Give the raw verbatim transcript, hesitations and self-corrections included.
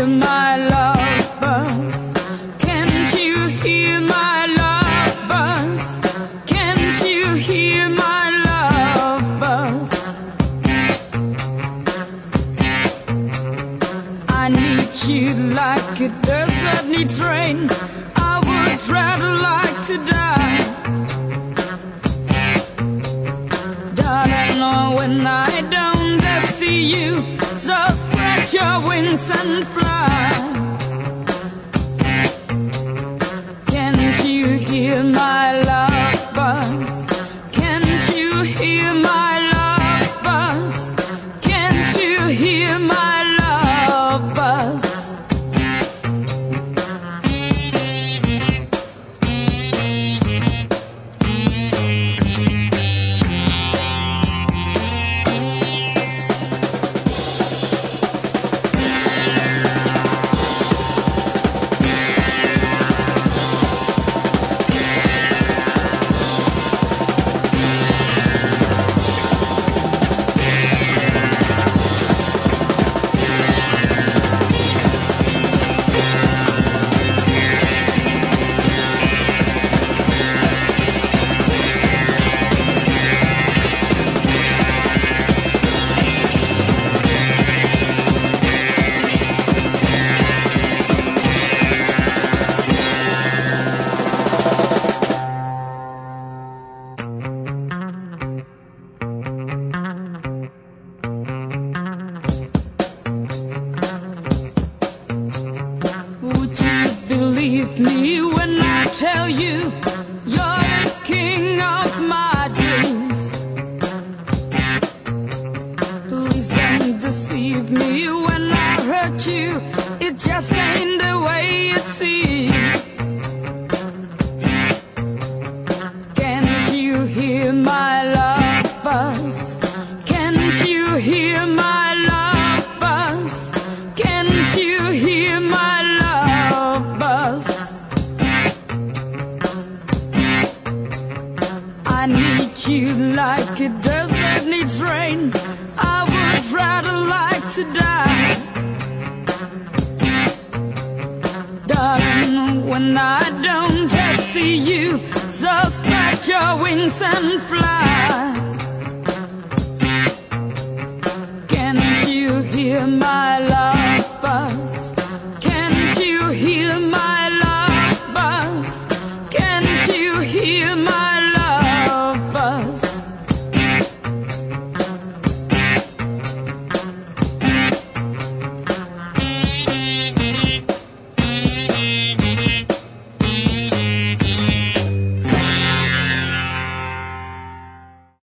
hear my love buzz? Can't you hear my love buzz? Can't you hear my love buzz? I need you like a desert need rain. I would rather like to die. Darling, when I don't see you, so spread your wings and fly. Can't you hear my love buzz? Can't you hear my love buzz? Can't you hear my love buzz? Believe me when I tell you, you're the king of my dreams. Please don't deceive me when I hurt you. It just ain't the way it seems. Can't you hear my love buzz? Can't you hear my love buzz? Can't you hear my love buzz? I need you like a desert needs rain. I would rather like to die. Darling, when I don't just see you, so spread your wings and fly.